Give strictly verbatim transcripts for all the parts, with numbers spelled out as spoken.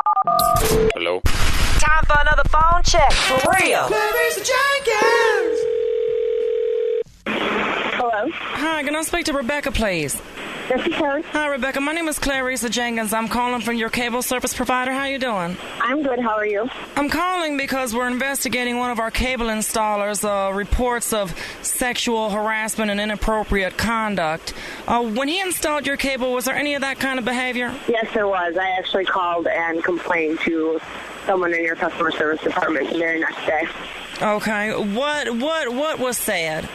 Hello? Time for another phone check. For real. Clarice Jenkins. Hello? Hi, can I speak to Rebecca, please? This is her. Hi, Rebecca. My name is Clarissa Jenkins. I'm calling from your cable service provider. How you doing? I'm good. How are you? I'm calling because we're investigating one of our cable installers' uh, reports of sexual harassment and inappropriate conduct. Uh, when he installed your cable, was there any of that kind of behavior? Yes, there was. I actually called and complained to someone in your customer service department the very next day. Okay. What what what was said?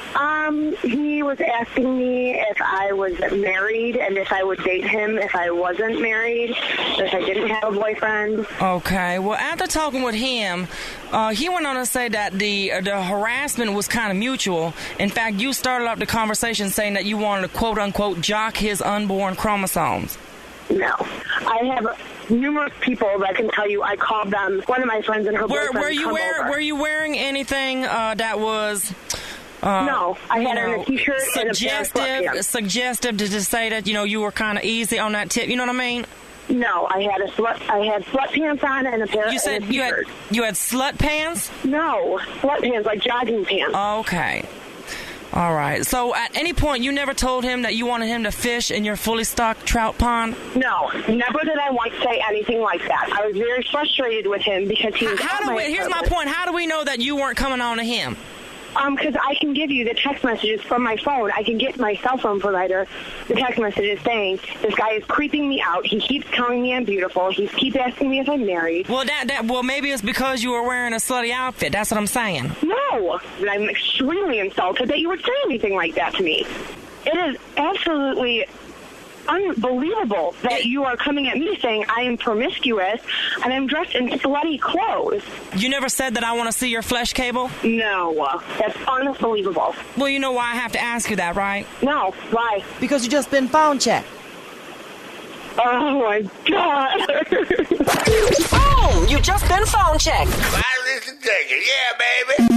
Um, he was asking me if I was married and if I would date him if I wasn't married, if I didn't have a boyfriend. Okay. Well, after talking with him, uh, he went on to say that the uh, the harassment was kind of mutual. In fact, you started up the conversation saying that you wanted to quote-unquote jock his unborn chromosomes. No. I have numerous people that can tell you I called them. One of my friends and her Were, boyfriend were you come wear, over. Were you wearing anything uh, that was... Uh, no, I had you on know, a t-shirt and a pair of suggestive, sweatpants. suggestive to just say that, you know, you were kind of easy on that tip. You know what I mean? No, I had a sweat. I had sweatpants on and a pair. You said and a you had t-shirt. you had slut pants? No, sweatpants, like jogging pants. Okay. All right. So at any point, you never told him that you wanted him to fish in your fully stocked trout pond? No, never did I once say anything like that. I was very frustrated with him because he was. How at do my we, here's my apartment. point. How do we know that you weren't coming on to him? Um, because I can give you the text messages from my phone. I can get my cell phone provider the text messages saying, this guy is creeping me out. He keeps telling me I'm beautiful. He keeps asking me if I'm married. Well, that that well, maybe it's because you were wearing a slutty outfit. That's what I'm saying. No, and I'm extremely insulted that you would say anything like that to me. It is absolutely unbelievable that you are coming at me saying I am promiscuous and I'm dressed in slutty clothes. You never said that I want to see your flesh cable? No, that's unbelievable. Well, you know why I have to ask you that, right? No, why? Because you just been phone checked. Oh my God. Boom! You just been phone checked. Clarissa Jenkins. Yeah, baby.